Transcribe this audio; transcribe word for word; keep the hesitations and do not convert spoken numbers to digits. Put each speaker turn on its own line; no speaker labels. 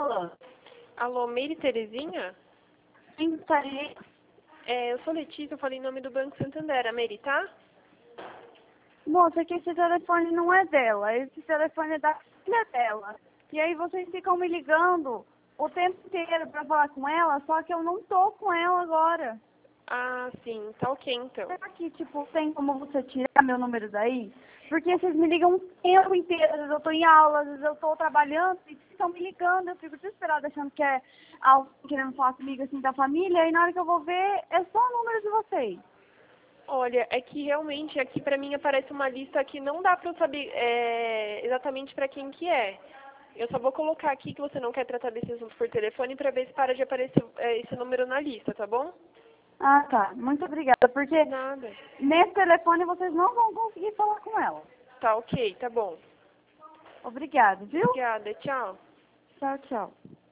falando.
Alô, Meire Terezinha?
Quem gostaria?
É, eu sou Letícia, eu falei em nome do Banco Santander. A Meire, tá?
Moça, que esse telefone não é dela. Esse telefone é da filha dela. E aí vocês ficam me ligando o tempo inteiro pra falar com ela, só que eu não tô com ela agora.
Ah, sim. Tá ok, então.
Será que, tipo, tem como você tirar meu número daí? Porque vocês me ligam o tempo inteiro. Às vezes eu tô em aula, às vezes eu tô trabalhando e ficam me ligando. Eu fico desesperada achando que é alguém querendo falar comigo, assim, da família. E na hora que eu vou ver, é só o número de vocês.
Olha, é que realmente aqui pra mim aparece uma lista que não dá pra eu saber é, exatamente pra quem que é. Eu só vou colocar aqui que você não quer tratar desse assunto por telefone pra ver se para de aparecer é, esse número na lista, tá bom?
Ah, tá. Muito obrigada. Porque
Nada.
nesse telefone vocês não vão conseguir falar com ela.
Tá ok, tá bom.
Obrigada, viu?
Obrigada, tchau.
Tchau, tchau.